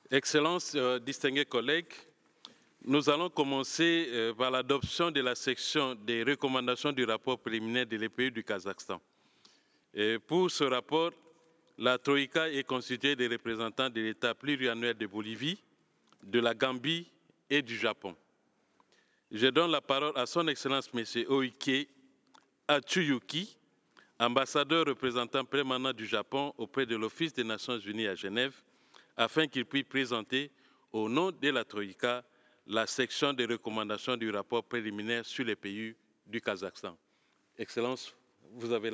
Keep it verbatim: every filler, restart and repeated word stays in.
Excellences, euh, distingués collègues, nous allons commencer euh, par l'adoption de la section des recommandations du rapport préliminaire de l'E P U du Kazakhstan. Et pour ce rapport, la Troïka est constituée des représentants de l'État pluriannuel de Bolivie, de la Gambie et du Japon. Je donne la parole à son Excellence M. Oike Atsuyuki, ambassadeur représentant permanent du Japon auprès de l'Office des Nations Unies à Genève, afin qu'il puisse présenter au nom de la Troïka la section des recommandations du rapport préliminaire sur les pays du Kazakhstan. Excellence, vous avez la